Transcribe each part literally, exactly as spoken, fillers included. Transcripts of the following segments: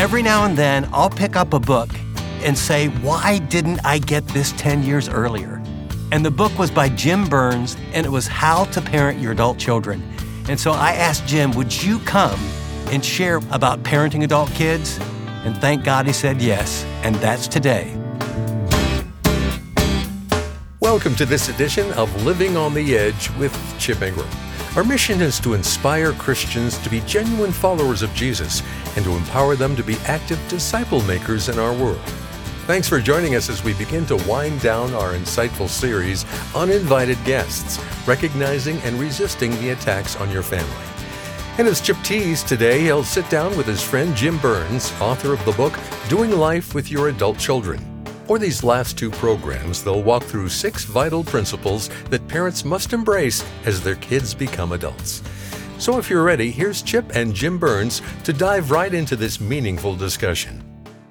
Every now and then, I'll pick up a book and say, why didn't I get this ten years earlier? And the book was by Jim Burns, and it was How to Parent Your Adult Children. And so I asked Jim, would you come and share about parenting adult kids? And thank God he said yes, and that's today. Welcome to this edition of Living on the Edge with Chip Ingram. Our mission is to inspire Christians to be genuine followers of Jesus and to empower them to be active disciple makers in our world. Thanks for joining us as we begin to wind down our insightful series, Uninvited Guests, Recognizing and Resisting the Attacks on Your Family. And as Chip teased today, he'll sit down with his friend Jim Burns, author of the book, Doing Life with Your Adult Children. For these last two programs, they'll walk through six vital principles that parents must embrace as their kids become adults. So if you're ready, here's Chip and Jim Burns to dive right into this meaningful discussion.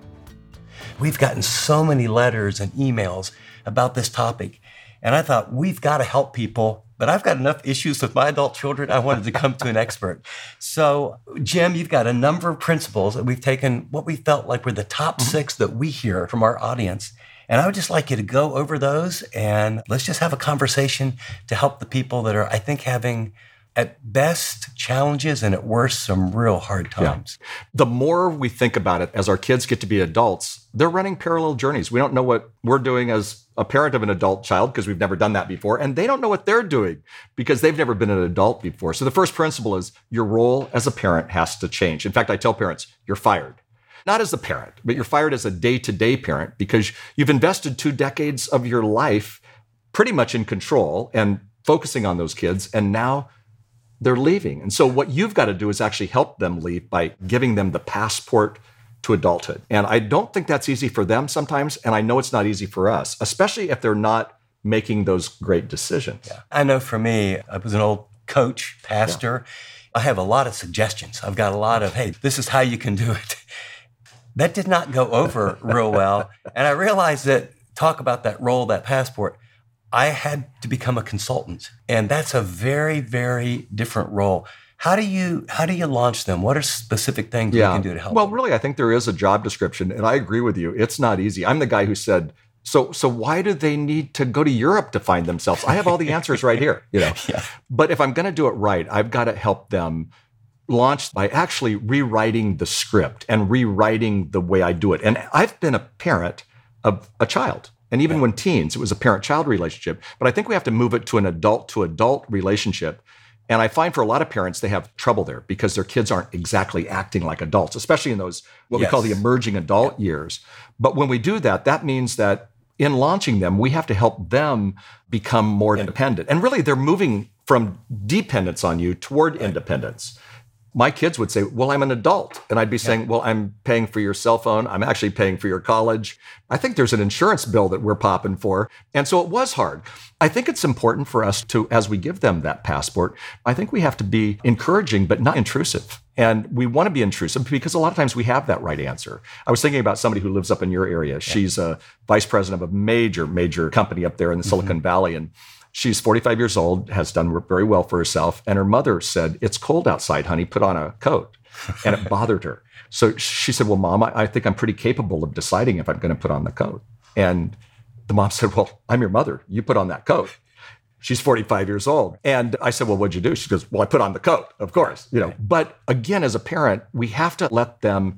We've gotten so many letters and emails about this topic, and I thought, we've got to help people, but I've got enough issues with my adult children, I wanted to come to an expert. So, Jim, you've got a number of principles that we've taken, what we felt like were the top mm-hmm. six that we hear from our audience, and I would just like you to go over those, and let's just have a conversation to help the people that are, I think, having at best challenges and at worst some real hard times. Yeah. The more we think about it as our kids get to be adults, they're running parallel journeys. We don't know what we're doing as a parent of an adult child because we've never done that before, and they don't know what they're doing because they've never been an adult before. So the first principle is your role as a parent has to change. In fact, I tell parents, you're fired. Not as a parent, but you're fired as a day-to-day parent because you've invested two decades of your life pretty much in control and focusing on those kids, and now they're leaving. And so what you've got to do is actually help them leave by giving them the passport to adulthood. And I don't think that's easy for them sometimes, and I know it's not easy for us, especially if they're not making those great decisions. Yeah. I know for me, I was an old coach, pastor. Yeah. I have a lot of suggestions. I've got a lot of, hey, this is how you can do it. That did not go over real well. And I realized that, talk about that role, that passport, I had to become a consultant. And that's a very, very different role. How do you how do you launch them? What are specific things yeah. you can do to help Well, them? really, I think there is a job description. And I agree with you. It's not easy. I'm the guy who said, so so why do they need to go to Europe to find themselves? I have all the answers right here. You know. Yeah. But if I'm going to do it right, I've got to help them launch by actually rewriting the script and rewriting the way I do it. And I've been a parent of a child. And even when teens, it was a parent-child relationship. But I think we have to move it to an adult-to-adult relationship. And I find for a lot of parents, they have trouble there because their kids aren't exactly acting like adults, especially in those, what yes. we call the emerging adult yeah. years. But when we do that, that means that in launching them, we have to help them become more independent. And really, they're moving from dependence on you toward right. independence. My kids would say, well, I'm an adult. And I'd be saying, yeah. well, I'm paying for your cell phone. I'm actually paying for your college. I think there's an insurance bill that we're popping for. And so it was hard. I think it's important for us to, as we give them that passport, I think we have to be encouraging, but not intrusive. And we want to be intrusive because a lot of times we have that right answer. I was thinking about somebody who lives up in your area. Yeah. She's a vice president of a major, major company up there in the mm-hmm. Silicon Valley. And she's forty-five years old, has done very well for herself. And her mother said, it's cold outside, honey, put on a coat. And it bothered her. So she said, well, Mom, I think I'm pretty capable of deciding if I'm going to put on the coat. And the mom said, well, I'm your mother. You put on that coat. She's forty-five years old. And I said, well, what'd you do? She goes, well, I put on the coat, of course. You know. But again, as a parent, we have to let them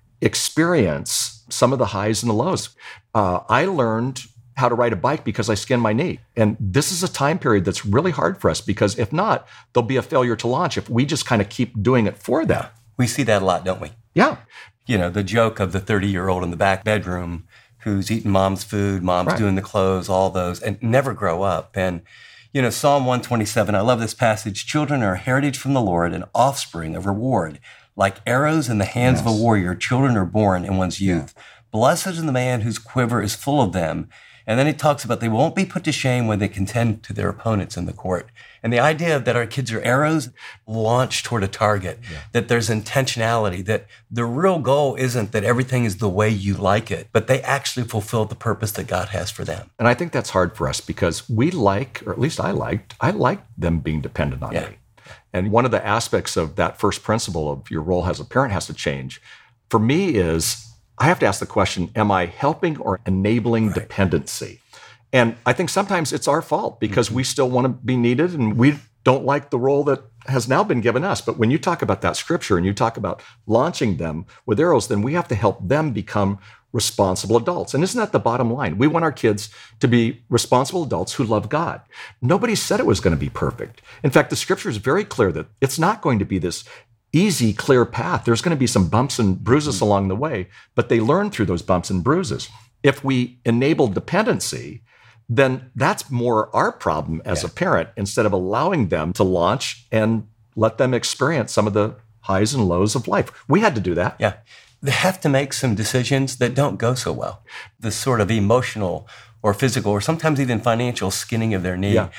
experience some of the highs and the lows. Uh, I learned how to ride a bike because I skinned my knee. And this is a time period that's really hard for us because if not, there'll be a failure to launch if we just kind of keep doing it for them. We see that a lot, don't we? Yeah. You know, the joke of the thirty-year-old in the back bedroom who's eating mom's food, mom's right. doing the clothes, all those, and never grow up. And, you know, Psalm one twenty-seven, I love this passage. Children are a heritage from the Lord, an offspring of reward. Like arrows in the hands yes. of a warrior, children are born in one's youth. Yeah. Blessed is the man whose quiver is full of them. And then he talks about they won't be put to shame when they contend to their opponents in the court. And the idea that our kids are arrows launched toward a target, yeah. that there's intentionality, that the real goal isn't that everything is the way you like it, but they actually fulfill the purpose that God has for them. And I think that's hard for us because we like, or at least I liked, I liked them being dependent on yeah. me. And one of the aspects of that first principle of your role as a parent has to change. for me is I have to ask the question, am I helping or enabling right. dependency? And I think sometimes it's our fault because mm-hmm. we still want to be needed and we don't like the role that has now been given us. But when you talk about that scripture and you talk about launching them with arrows, then we have to help them become responsible adults. And isn't that the bottom line? We want our kids to be responsible adults who love God. Nobody said it was going to be perfect. In fact, the scripture is very clear that it's not going to be this easy, clear path. There's going to be some bumps and bruises along the way, but they learn through those bumps and bruises. If we enable dependency, then that's more our problem as yeah. a parent instead of allowing them to launch and let them experience some of the highs and lows of life. We had to do that. Yeah. They have to make some decisions that don't go so well. The sort of emotional or physical or sometimes even financial skinning of their knee. Yeah.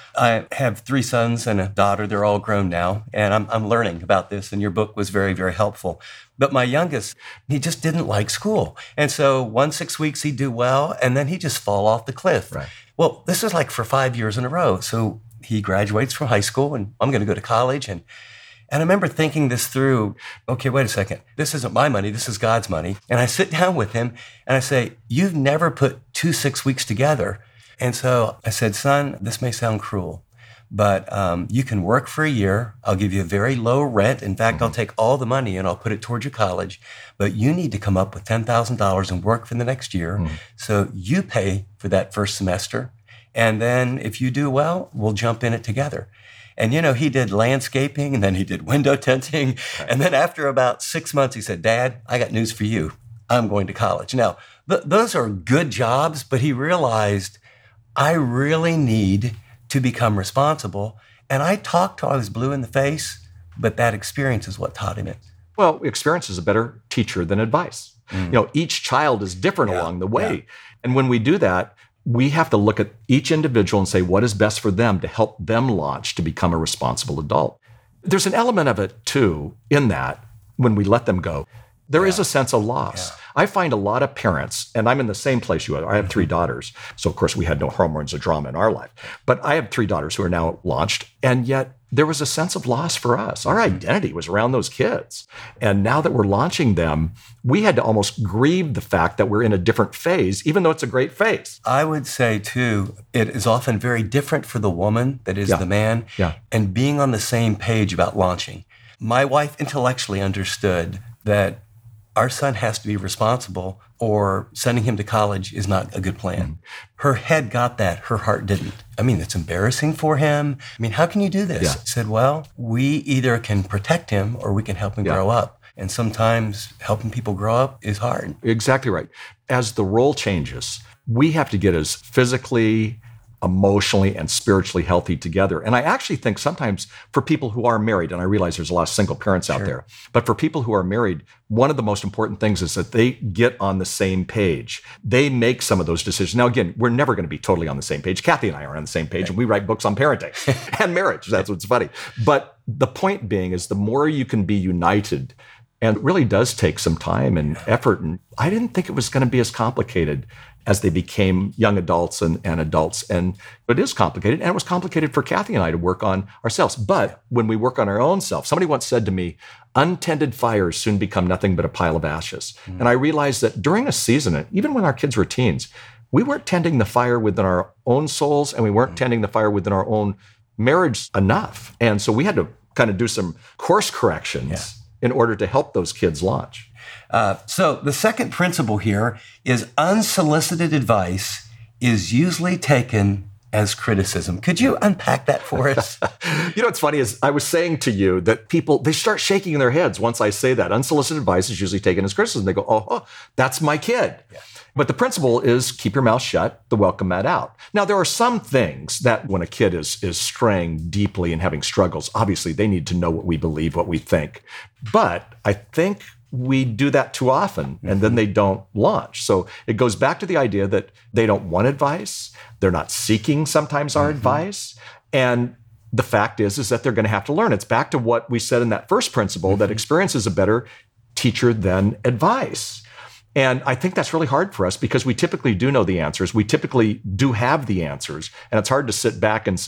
I have three sons and a daughter. They're all grown now, and I'm, I'm learning about this, and your book was very, very helpful. But my youngest, he just didn't like school. And so one, six weeks he'd do well, and then he'd just fall off the cliff. Right. Well, this is like for five years in a row. So he graduates from high school, and I'm going to go to college. And, and I remember thinking this through, okay, wait a second. This isn't my money. This is God's money. And I sit down with him, and I say, you've never put two six weeks together. And so I said, son, this may sound cruel, but um, you can work for a year. I'll give you a very low rent. In fact, mm-hmm. I'll take all the money and I'll put it towards your college. But you need to come up with ten thousand dollars and work for the next year. Mm-hmm. So you pay for that first semester. And then if you do well, we'll jump in it together. And, you know, he did landscaping and then he did window tinting. Right. And then after about six months, he said, Dad, I got news for you. I'm going to college. Now, th- those are good jobs, but he realized I really need to become responsible. And I talked till I was blue in the face, but that experience is what taught him it. Well, experience is a better teacher than advice. Mm. You know, each child is different yeah. along the way. Yeah. And when we do that, we have to look at each individual and say what is best for them to help them launch to become a responsible adult. There's an element of it, too, in that when we let them go. There yeah. is a sense of loss. Yeah. I find a lot of parents, and I'm in the same place you are. I have three daughters. So, of course, we had no hormones or drama in our life. But I have three daughters who are now launched. And yet there was a sense of loss for us. Our identity was around those kids. And now that we're launching them, we had to almost grieve the fact that we're in a different phase, even though it's a great phase. I would say, too, it is often very different for the woman that is yeah. the man. Yeah. And being on the same page about launching. My wife intellectually understood that our son has to be responsible or sending him to college is not a good plan. Mm. Her head got that. Her heart didn't. I mean, it's embarrassing for him. I mean, how can you do this? Yeah. I said, well, we either can protect him or we can help him yeah. grow up. And sometimes helping people grow up is hard. Exactly right. As the role changes, we have to get as physically, emotionally, and spiritually healthy together. And I actually think sometimes for people who are married, and I realize there's a lot of single parents out sure. there, but for people who are married, one of the most important things is that they get on the same page. They make some of those decisions. Now, again, we're never going to be totally on the same page. Kathy and I are on the same page, and we write books on parenting and marriage. That's what's funny. But the point being is the more you can be united, and it really does take some time and effort. And I didn't think it was going to be as complicated as they became young adults and, and adults. And it is complicated. And it was complicated for Kathy and I to work on ourselves. But when we work on our own self, somebody once said to me, untended fires soon become nothing but a pile of ashes. Mm. And I realized that during a season, even when our kids were teens, we weren't tending the fire within our own souls and we weren't mm. tending the fire within our own marriage enough. And so we had to kind of do some course corrections yeah. in order to help those kids launch. Uh, so the second principle here is unsolicited advice is usually taken as criticism. Could you unpack that for us? You know, what's funny is I was saying to you that people, they start shaking their heads once I say that. Unsolicited advice is usually taken as criticism. They go, oh, oh that's my kid. Yeah. But the principle is keep your mouth shut, the welcome mat out. Now, there are some things that when a kid is, is straying deeply and having struggles, obviously they need to know what we believe, what we think. But I think we do that too often, and then they don't launch. So it goes back to the idea that they don't want advice. They're not seeking sometimes our mm-hmm. advice. And the fact is, is that they're going to have to learn. It's back to what we said in that first principle, mm-hmm. that experience is a better teacher than advice. And I think that's really hard for us because we typically do know the answers. We typically do have the answers. And it's hard to sit back and say,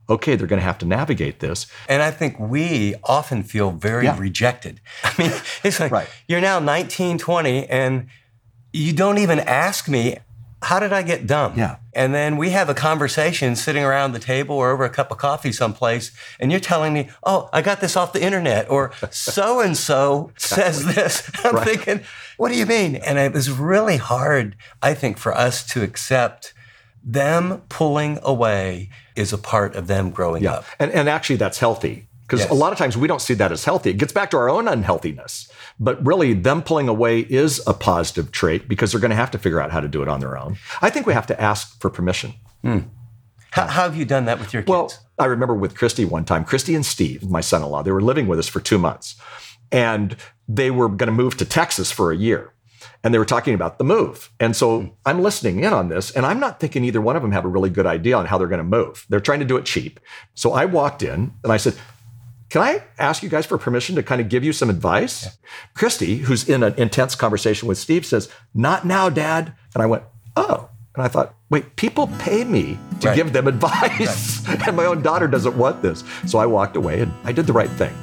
okay, they're going to have to navigate this. And I think we often feel very Yeah. rejected. I mean, it's like, Right. you're now nineteen, twenty, and you don't even ask me, how did I get dumb? Yeah. And then we have a conversation sitting around the table or over a cup of coffee someplace, and you're telling me, oh, I got this off the internet, or so-and-so says this. I'm Right. thinking, what do you mean? And it was really hard, I think, for us to accept them pulling away is a part of them growing Yeah. up. And, and actually, that's healthy. Because Yes. a lot of times we don't see that as healthy. It gets back to our own unhealthiness. But really, them pulling away is a positive trait because they're going to have to figure out how to do it on their own. I think we have to ask for permission. How, how have you done that with your kids? Well, I remember with Christy one time, Christy and Steve, my son-in-law, they were living with us for two months. And they were going to move to Texas for a year. And they were talking about the move. And so I'm listening in on this, and I'm not thinking either one of them have a really good idea on how they're going to move. They're trying to do it cheap. So I walked in and I said, can I ask you guys for permission to kind of give you some advice? Yeah. Christy, who's in an intense conversation with Steve, says, not now, Dad. And I went, oh. And I thought, wait, people pay me to Right. give them advice. Right. And my own daughter doesn't want this. So I walked away and I did the right thing.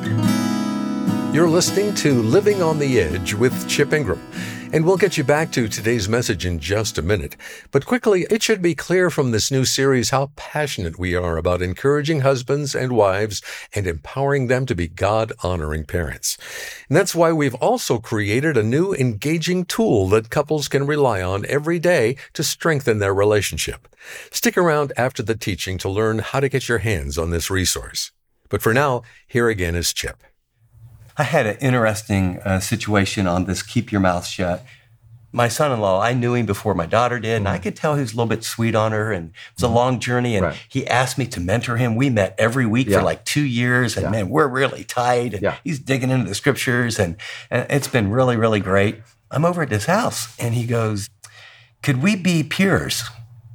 You're listening to Living on the Edge with Chip Ingram. And we'll get you back to today's message in just a minute. But quickly, it should be clear from this new series how passionate we are about encouraging husbands and wives and empowering them to be God-honoring parents. And that's why we've also created a new engaging tool that couples can rely on every day to strengthen their relationship. Stick around after the teaching to learn how to get your hands on this resource. But for now, here again is Chip. I had an interesting uh, situation on this Keep Your Mouth Shut. My son-in-law, I knew him before my daughter did, and I could tell he was a little bit sweet on her, and it was a long journey, and Right. he asked me to mentor him. We met every week Yeah. for like two years, and Yeah. man, we're really tight, and Yeah. he's digging into the scriptures, and, and it's been really, really great. I'm over at his house, and he goes, could we be peers?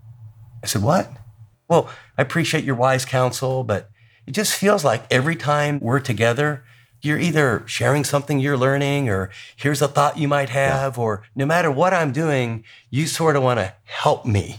I said, what? Well, I appreciate your wise counsel, but it just feels like every time we're together, you're either sharing something you're learning, or here's a thought you might have, yeah. or no matter what I'm doing, you sort of want to help me.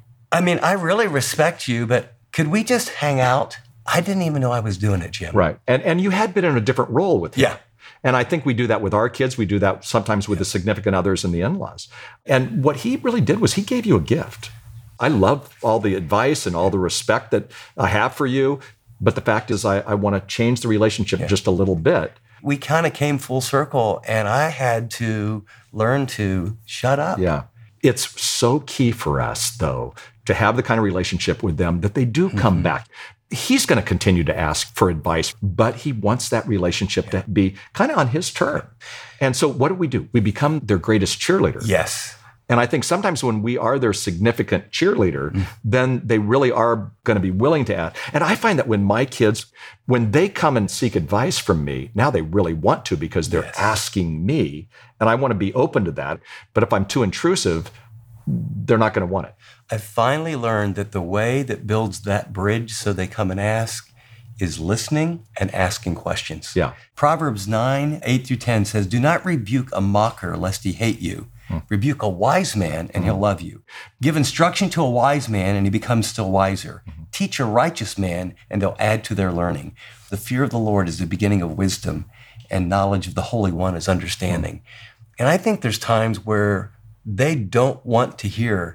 I mean, I really respect you, but could we just hang out? I didn't even know I was doing it, Jim. Right. And and you had been in a different role with him. Yeah. And I think we do that with our kids. We do that sometimes with yeah. the significant others and the in-laws. And what he really did was he gave you a gift. I love all the advice and all the respect that I have for you. But the fact is, I, I want to change the relationship yeah. just a little bit. We kind of came full circle, and I had to learn to shut up. Yeah. It's so key for us, though, to have the kind of relationship with them that they do come mm-hmm. back. He's going to continue to ask for advice, but he wants that relationship yeah. to be kind of on his term. And so what do we do? We become their greatest cheerleader. Yes. And I think sometimes when we are their significant cheerleader, mm. then they really are going to be willing to ask. And I find that when my kids, when they come and seek advice from me, now they really want to because they're yes. asking me. And I want to be open to that. But if I'm too intrusive, they're not going to want it. I finally learned that the way that builds that bridge so they come and ask is listening and asking questions. Yeah. Proverbs nine, eight through ten says, do not rebuke a mocker lest he hate you. Rebuke a wise man, and he'll love you. Give instruction to a wise man, and he becomes still wiser. Mm-hmm. Teach a righteous man, and they'll add to their learning. The fear of the Lord is the beginning of wisdom, and knowledge of the Holy One is understanding. Mm-hmm. And I think there's times where they don't want to hear,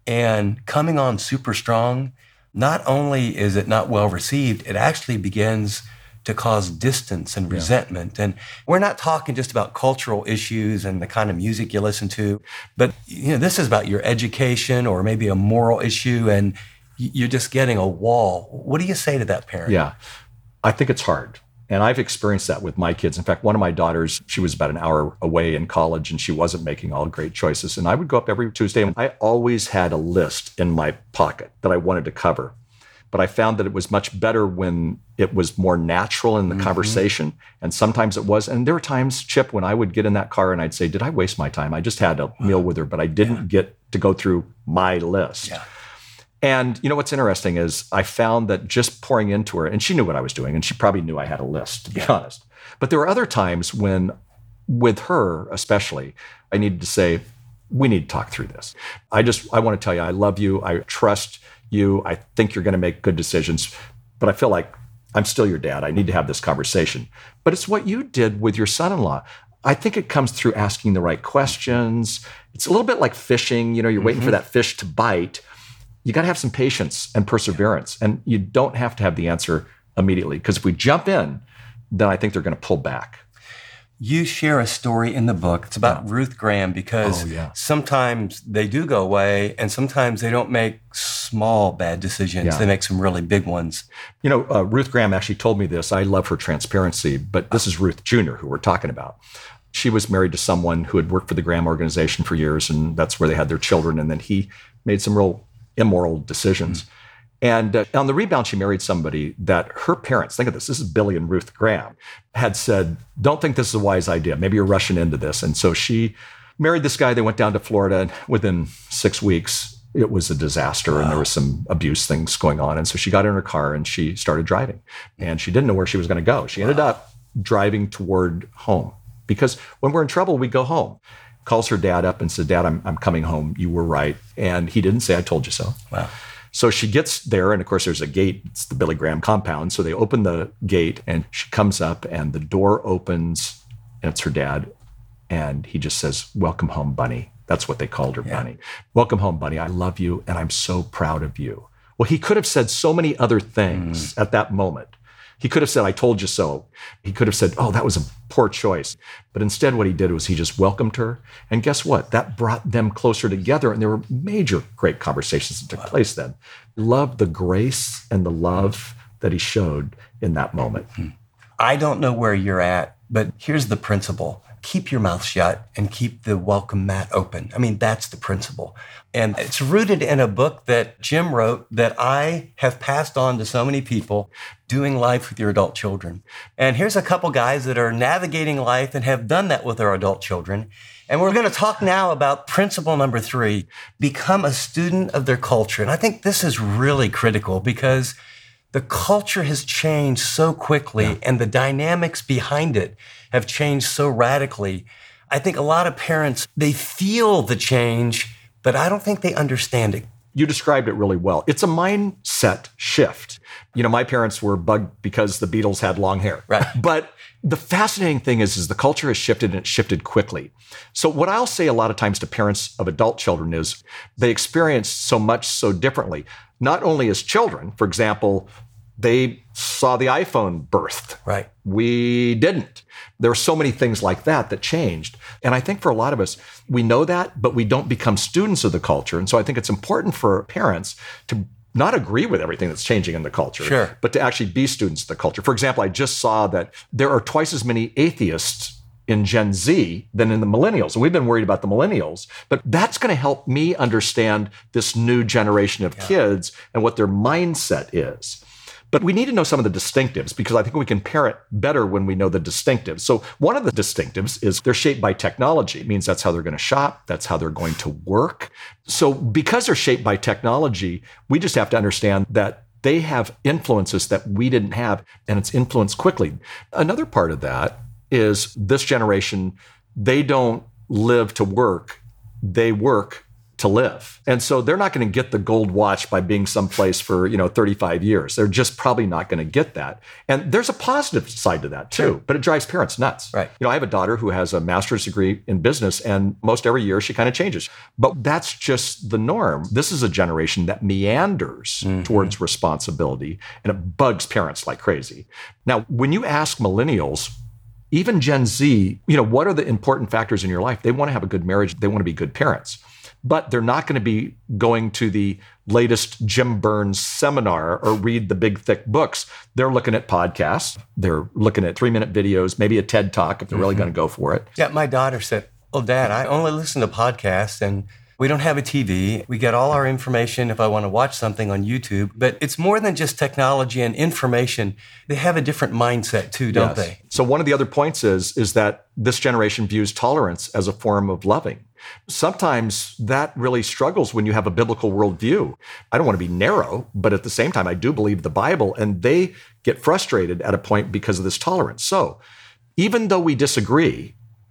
and coming on super strong, not only is it not well received, it actually begins to cause distance and resentment. Yeah. And we're not talking just about cultural issues and the kind of music you listen to, but you know, this is about your education or maybe a moral issue, and you're just getting a wall. What do you say to that parent? Yeah, I think it's hard. And I've experienced that with my kids. In fact, one of my daughters, she was about an hour away in college and she wasn't making all great choices. And I would go up every Tuesday and I always had a list in my pocket that I wanted to cover. But I found that it was much better when it was more natural in the mm-hmm. conversation. And sometimes it was. And there were times, Chip, when I would get in that car and I'd say, did I waste my time? I just had a meal with her, but I didn't yeah. get to go through my list. Yeah. And you know what's interesting is I found that just pouring into her, and she knew what I was doing, and she probably knew I had a list, to be yeah. honest. But there were other times when, with her especially, I needed to say, we need to talk through this. I just, I want to tell you, I love you. I trust you. I think you're going to make good decisions, but I feel like I'm still your dad. I need to have this conversation. But it's what you did with your son-in-law. I think it comes through asking the right questions. It's a little bit like fishing. You know, you're waiting mm-hmm. for that fish to bite. You got to have some patience and perseverance. And you don't have to have the answer immediately. Because if we jump in, then I think they're going to pull back. You share a story in the book. It's about yeah. Ruth Graham, because oh, yeah. sometimes they do go away and sometimes they don't make small bad decisions. Yeah. They make some really big ones. You know, uh, Ruth Graham actually told me this. I love her transparency, but this is Ruth Junior who we're talking about. She was married to someone who had worked for the Graham organization for years, and that's where they had their children. And then he made some real immoral decisions. Mm-hmm. And uh, on the rebound, she married somebody that her parents, think of this, this is Billy and Ruth Graham, had said, don't think this is a wise idea. Maybe you're rushing into this. And so she married this guy. They went down to Florida, and within six weeks, it was a disaster. Wow. And there was some abuse things going on. And so she got in her car and she started driving. And she didn't know where she was going to go. She ended wow. up driving toward home, because when we're in trouble, we go home. Calls her dad up and said, Dad, I'm, I'm coming home. You were right. And he didn't say, I told you so. Wow. So she gets there, and of course there's a gate. It's the Billy Graham compound. So they open the gate, and she comes up, and the door opens, and it's her dad. And he just says, welcome home, Bunny. That's what they called her, yeah. Bunny. Welcome home, Bunny. I love you, and I'm so proud of you. Well, he could have said so many other things mm. at that moment. He could have said, I told you so. He could have said, oh, that was a poor choice. But instead, what he did was he just welcomed her. And guess what? That brought them closer together. And there were major great conversations that took wow. place then. Love the grace and the love that he showed in that moment. I don't know where you're at, but here's the principle. Keep your mouth shut and keep the welcome mat open. I mean, that's the principle. And it's rooted in a book that Jim wrote that I have passed on to so many people, Doing Life with Your Adult Children. And here's a couple guys that are navigating life and have done that with their adult children. And we're going to talk now about principle number three, become a student of their culture. And I think this is really critical, because the culture has changed so quickly yeah. and the dynamics behind it have changed so radically. I think a lot of parents, they feel the change, but I don't think they understand it. You described it really well. It's a mindset shift. You know, my parents were bugged because the Beatles had long hair. Right. But the fascinating thing is, is the culture has shifted, and it shifted quickly. So what I'll say a lot of times to parents of adult children is they experience so much so differently. Not only as children, for example, they saw the iPhone birthed. Right. We didn't. There are so many things like that that changed. And I think for a lot of us, we know that, but we don't become students of the culture. And so I think it's important for parents to not agree with everything that's changing in the culture, sure. but to actually be students of the culture. For example, I just saw that there are twice as many atheists in Gen Z than in the millennials. And we've been worried about the millennials, but that's going to help me understand this new generation of yeah. kids and what their mindset is. But we need to know some of the distinctives, because I think we can parent better when we know the distinctives. So one of the distinctives is they're shaped by technology. It means that's how they're going to shop. That's how they're going to work. So because they're shaped by technology, we just have to understand that they have influences that we didn't have, and it's influenced quickly. Another part of that is this generation, they don't live to work. They work to live. And so they're not going to get the gold watch by being someplace for, you know, thirty-five years. They're just probably not going to get that. And there's a positive side to that too, sure. but it drives parents nuts. Right. You know, I have a daughter who has a master's degree in business, and most every year she kind of changes. But that's just the norm. This is a generation that meanders mm-hmm. towards responsibility, and it bugs parents like crazy. Now, when you ask millennials, even Gen Z, you know, what are the important factors in your life? They want to have a good marriage. They want to be good parents. But they're not going to be going to the latest Jim Burns seminar or read the big, thick books. They're looking at podcasts. They're looking at three-minute videos, maybe a TED Talk if they're mm-hmm. really going to go for it. Yeah, my daughter said, well, Dad, I only listen to podcasts, and we don't have a T V. We get all our information if I want to watch something on YouTube. But it's more than just technology and information. They have a different mindset too, don't yes. they? So one of the other points is, is that this generation views tolerance as a form of loving. Sometimes that really struggles when you have a biblical worldview. I don't want to be narrow, but at the same time, I do believe the Bible, and they get frustrated at a point because of this tolerance. So even though we disagree,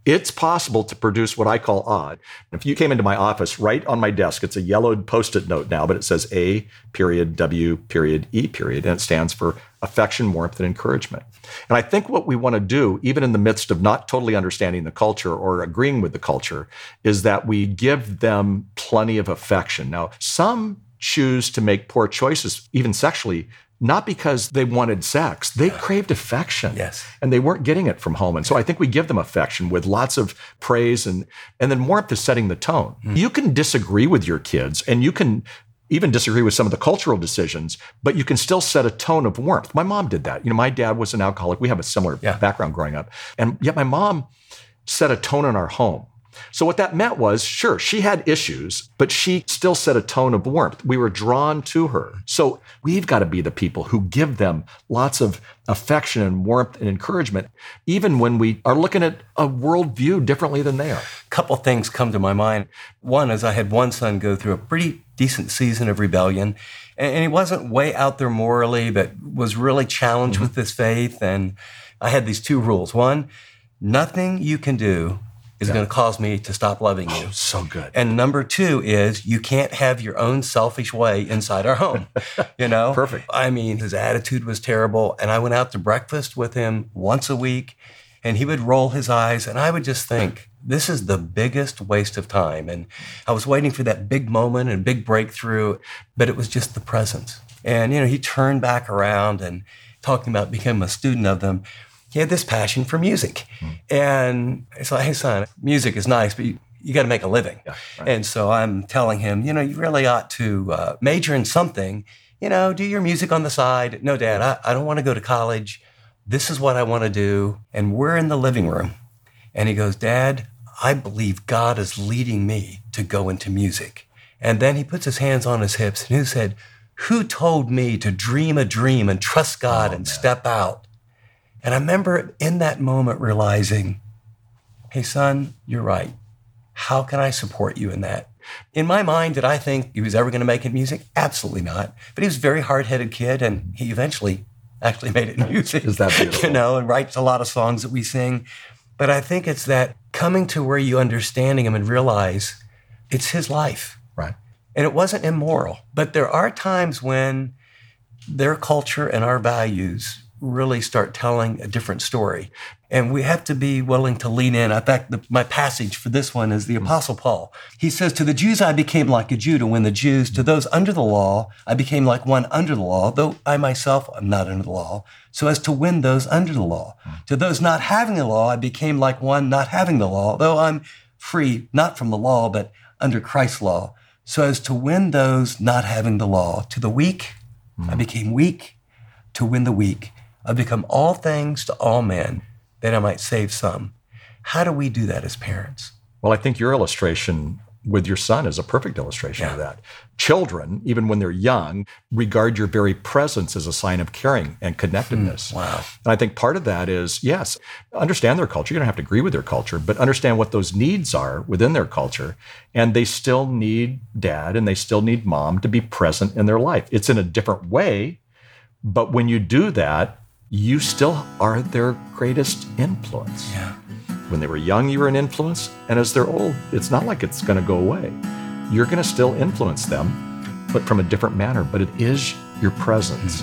It's possible to produce what I call odd. If you came into my office, right on my desk, it's a yellowed Post-it note now, but it says A period W period E period, and it stands for affection, warmth, and encouragement. And I think what we want to do, even in the midst of not totally understanding the culture or agreeing with the culture, is that we give them plenty of affection. Now, some choose to make poor choices, even sexually, not because they wanted sex. They yeah. craved affection. Yes. And they weren't getting it from home. And so I think we give them affection with lots of praise and, and then warmth is setting the tone. Mm. You can disagree with your kids and you can even disagree with some of the cultural decisions, but you can still set a tone of warmth. My mom did that. You know, my dad was an alcoholic. We have a similar yeah. background growing up. And yet my mom set a tone in our home. So what that meant was, sure, she had issues, but she still set a tone of warmth. We were drawn to her. So we've got to be the people who give them lots of affection and warmth and encouragement, even when we are looking at a worldview differently than they are. A couple things come to my mind. One is I had one son go through a pretty decent season of rebellion, and he wasn't way out there morally, but was really challenged mm-hmm. with his faith. And I had these two rules. One, nothing you can do is yeah. going to cause me to stop loving you. Oh, so good. And number two is you can't have your own selfish way inside our home, you know? Perfect. I mean, his attitude was terrible. And I went out to breakfast with him once a week and he would roll his eyes and I would just think, this is the biggest waste of time. And I was waiting for that big moment and big breakthrough, but it was just the presence. And, you know, he turned back around and talking about becoming a student of them. He had this passion for music. Mm. And it's like, hey, son, music is nice, but you, you got to make a living. Yeah, right. And so I'm telling him, you know, you really ought to uh, major in something, you know, do your music on the side. No, Dad, I, I don't want to go to college. This is what I want to do. And we're in the living room. And he goes, Dad, I believe God is leading me to go into music. And then he puts his hands on his hips and he said, who told me to dream a dream and trust God oh, and man. step out? And I remember in that moment realizing, hey, son, you're right. How can I support you in that? In my mind, did I think he was ever going to make it in music? Absolutely not. But he was a very hard-headed kid, and he eventually actually made it in music. Is that beautiful? You know, and writes a lot of songs that we sing. But I think it's that coming to where you understanding him and realize it's his life. Right. And it wasn't immoral. But there are times when their culture and our values really start telling a different story. And we have to be willing to lean in. In fact, the, my passage for this one is the Apostle Paul. He says, to the Jews, I became like a Jew to win the Jews. To those under the law, I became like one under the law, though I myself am not under the law, so as to win those under the law. To those not having the law, I became like one not having the law, though I'm free, not from the law, but under Christ's law, so as to win those not having the law. To the weak, mm. I became weak to win the weak. I've become all things to all men, that I might save some. How do we do that as parents? Well, I think your illustration with your son is a perfect illustration yeah. of that. Children, even when they're young, regard your very presence as a sign of caring and connectedness. Mm, wow. And I think part of that is, yes, understand their culture. You don't have to agree with their culture, but understand what those needs are within their culture. And they still need dad and they still need mom to be present in their life. It's in a different way, but when you do that, you still are their greatest influence. Yeah. When they were young, you were an influence. And as they're old, it's not like it's going to go away. You're going to still influence them, but from a different manner. But it is your presence.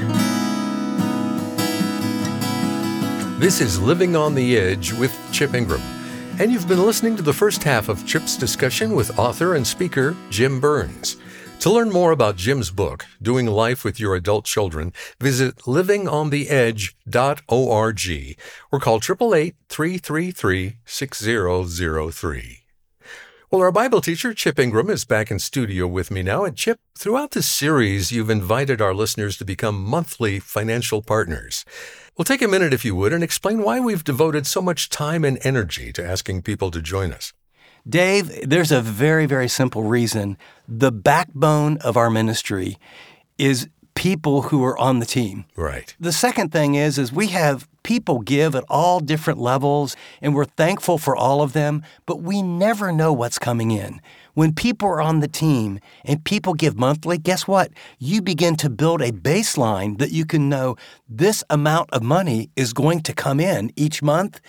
This is Living on the Edge with Chip Ingram. And you've been listening to the first half of Chip's discussion with author and speaker Jim Burns. To learn more about Jim's book, Doing Life with Your Adult Children, visit living on the edge dot org or call eight eight eight, three three three, six zero zero three. Well, our Bible teacher, Chip Ingram, is back in studio with me now. And Chip, throughout this series, you've invited our listeners to become monthly financial partners. Well, take a minute, if you would, and explain why we've devoted so much time and energy to asking people to join us. Dave, there's a very, very simple reason. The backbone of our ministry is people who are on the team. Right. The second thing is, is we have people give at all different levels, and we're thankful for all of them, but we never know what's coming in. When people are on the team and people give monthly, guess what? You begin to build a baseline that you can know this amount of money is going to come in each month.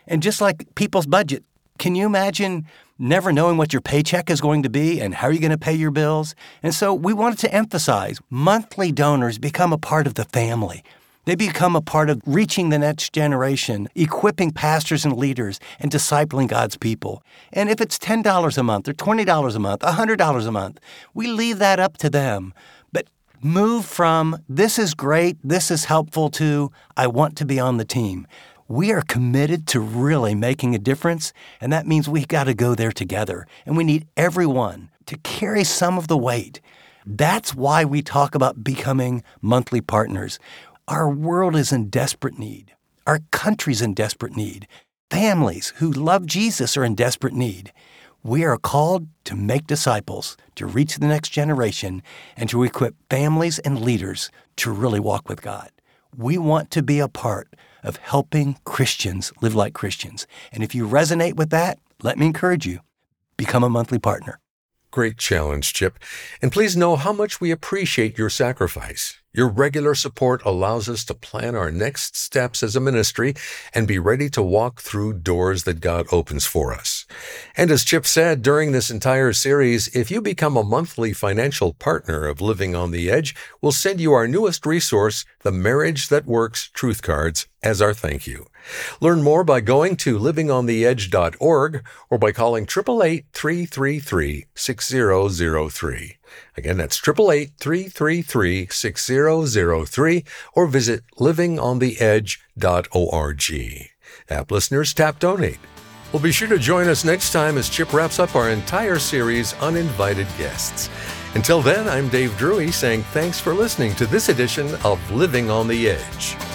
And just like people's budget, can you imagine never knowing what your paycheck is going to be and how are you going to pay your bills? And so we wanted to emphasize monthly donors become a part of the family. They become a part of reaching the next generation, equipping pastors and leaders, and discipling God's people. And if it's ten dollars a month or twenty dollars a month, one hundred dollars a month, we leave that up to them. But move from this is great, this is helpful to I want to be on the team. We are committed to really making a difference, and that means we got to go there together. And we need everyone to carry some of the weight. That's why we talk about becoming monthly partners. Our world is in desperate need. Our country's in desperate need. Families who love Jesus are in desperate need. We are called to make disciples, to reach the next generation, and to equip families and leaders to really walk with God. We want to be a part of helping Christians live like Christians. And if you resonate with that, let me encourage you, become a monthly partner. Great challenge, Chip. And please know how much we appreciate your sacrifice. Your regular support allows us to plan our next steps as a ministry and be ready to walk through doors that God opens for us. And as Chip said during this entire series, if you become a monthly financial partner of Living on the Edge, we'll send you our newest resource, the Marriage That Works Truth Cards, as our thank you. Learn more by going to living on the edge dot org or by calling eight eight eight, three three three, six zero zero three. Again, that's eight eight eight, three three three, six zero zero three or visit living on the edge dot org. App listeners, tap donate. Well, be sure to join us next time as Chip wraps up our entire series, Uninvited Guests. Until then, I'm Dave Drury saying thanks for listening to this edition of Living on the Edge.